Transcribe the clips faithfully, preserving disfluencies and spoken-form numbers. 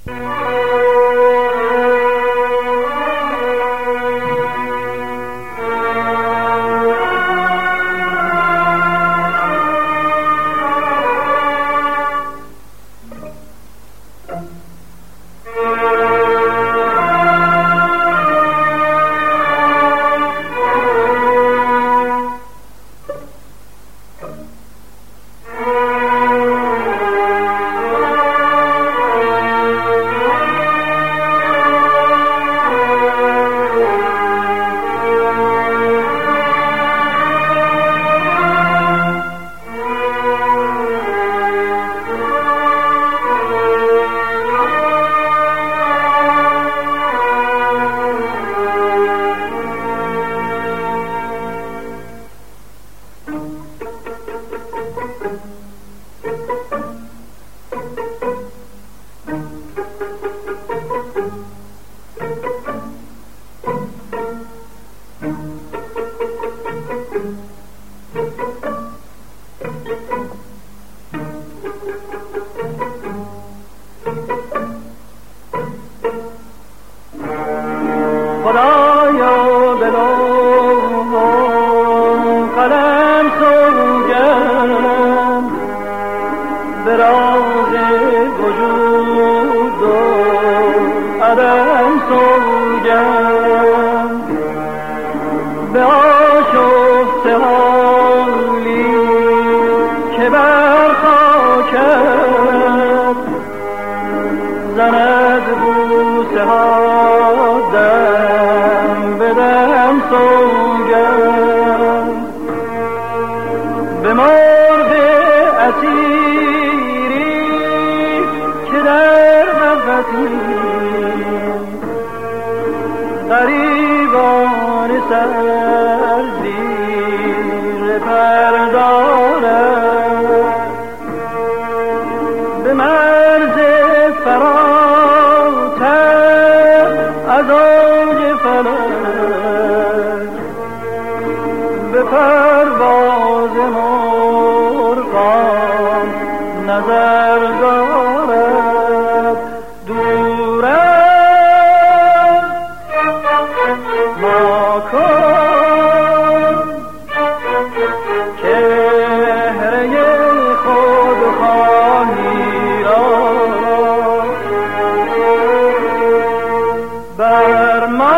خدایا به لوح و قلم سوگند، به راز وجود و عدم سوگند، به آشفته حالی که بر خاکت زند بوسه ها دم به دم سوگند، به مرد اسیری که در قفسی غریبان سر زیر پر دارد، به مرز فراتر از اوج فلک به پرواز مرغان نظر دارد. دور از ما کن چهره خود خواهی را، بر ما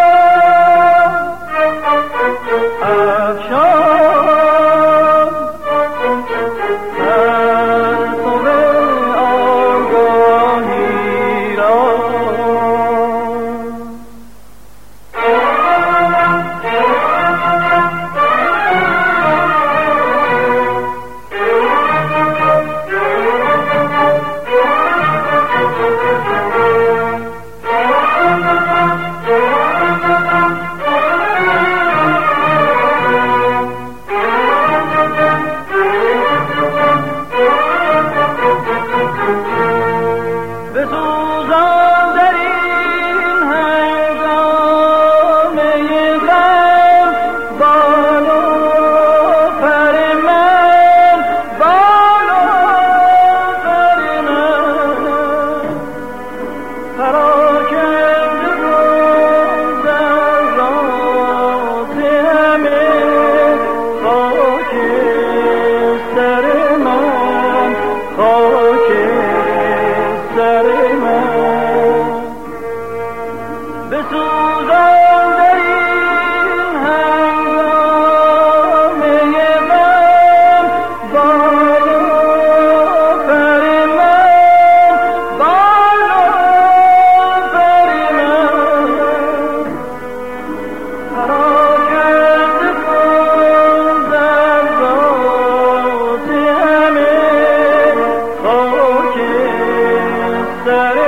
افشان پرتو آگاهی را. بسوزان در این هنگامه غم بال و پر من، بال و پر من پراکنده بود در ذات همه خاک سر من، خاک سر من. بسوزان در این هنگامه غم بال و پر من، بال و پر من پراکنده بود در ذات همه خاک سر